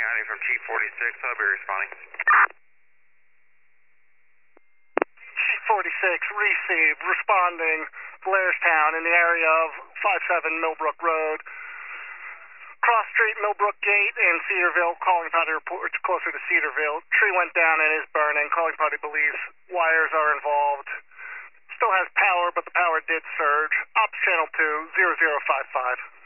County from Chief 46. I'll be responding. Chief 46, received, responding, Blairstown in the area of 57 Millbrook Road. Cross Street, Millbrook Gate in Cedarville. Calling party reports closer to Cedarville. Tree went down and is burning. Calling party believes wires are involved. Still has power, but the power did surge. Ops channel 2, 0055.